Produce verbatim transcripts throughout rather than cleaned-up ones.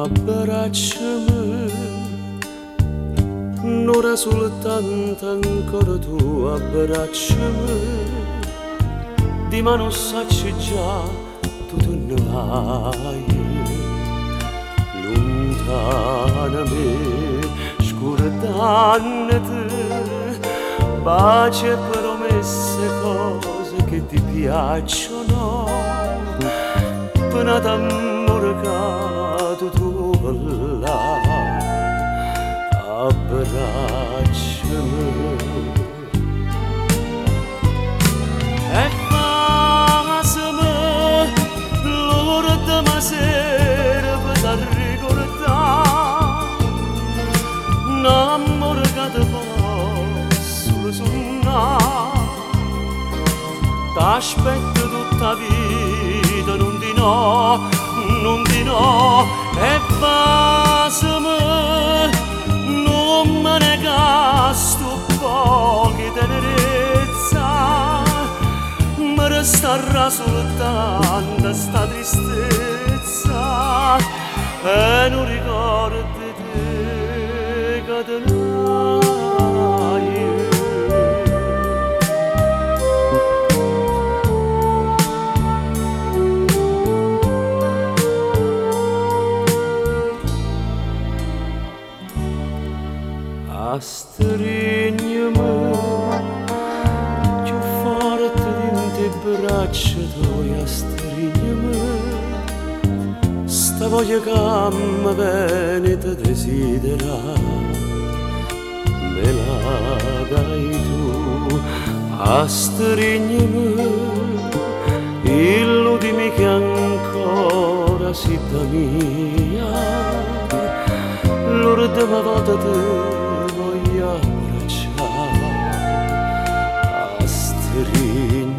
abbracciami, un'ora soltanto ancora tu abbracciami, di mano sacci già tu te ne vai, lontana me, scordannati, pace e promesse, cose che ti piacciono, pena d'amore che tu trovi là, abbracciami. E passami l'ora di sera per ricordare un amore che ti posso suonare. T'aspetto tutta la vita, non di no, non di no. E passami, non me ne gasto pochi tenerezza, mi resterà soltanto sta tristezza e non ricordo di te che te l'hai. A stringermi più forte di te braccia tue, a stringermi sta voglia che mi viene te desidera, me la dai tu. A stringermi illudimi che ancora si da mia, l'ultima volta te abbracciare, a stringermi.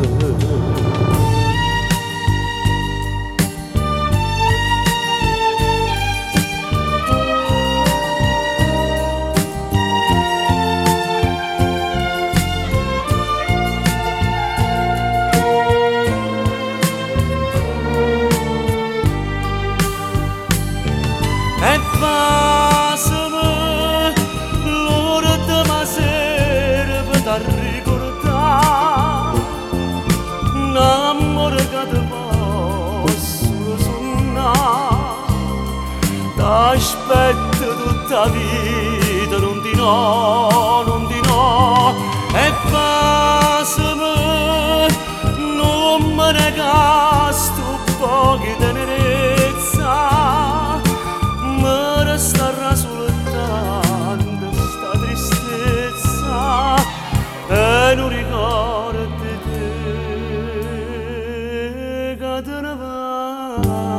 E passami l'ora di sera per ricordare un amore che ti posso suonare. T'aspetto tutta la vita, non di no, non di no. E passami, non me ne gasto pochi tenerezza, mi resterà soltanto sta tristezza e non ricordo di te che te ne vai.